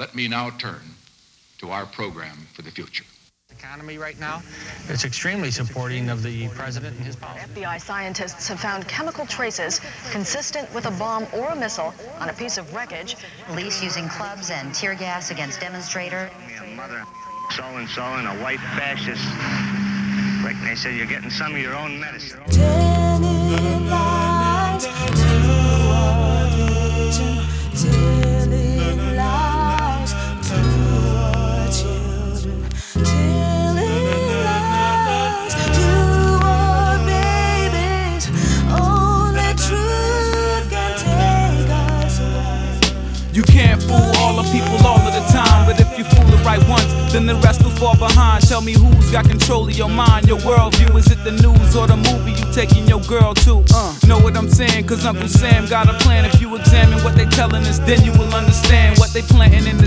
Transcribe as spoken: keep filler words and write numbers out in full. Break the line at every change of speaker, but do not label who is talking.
Let me now turn to our program for the future.
Economy right now, it's extremely supporting of the president and his policy.
F B I scientists have found chemical traces consistent with a bomb or a missile on a piece of wreckage.
Police using clubs and tear gas against demonstrators.
Mother so-and-so and a white fascist. Like they said, you're getting some of your own medicine.
Telling lies to our vision, telling lies to our children, telling lies to our babies. Only truth can take us away.
You can't fool all the people all of the time, but if you fool the right ones, then the rest will fall behind. Tell me who's got control of your mind, your worldview. Is it the news or the movie you taking your girl to? Uh, know what I'm saying? Cause Uncle Sam got a plan. If you examine what they telling us, then you will understand what they planting in the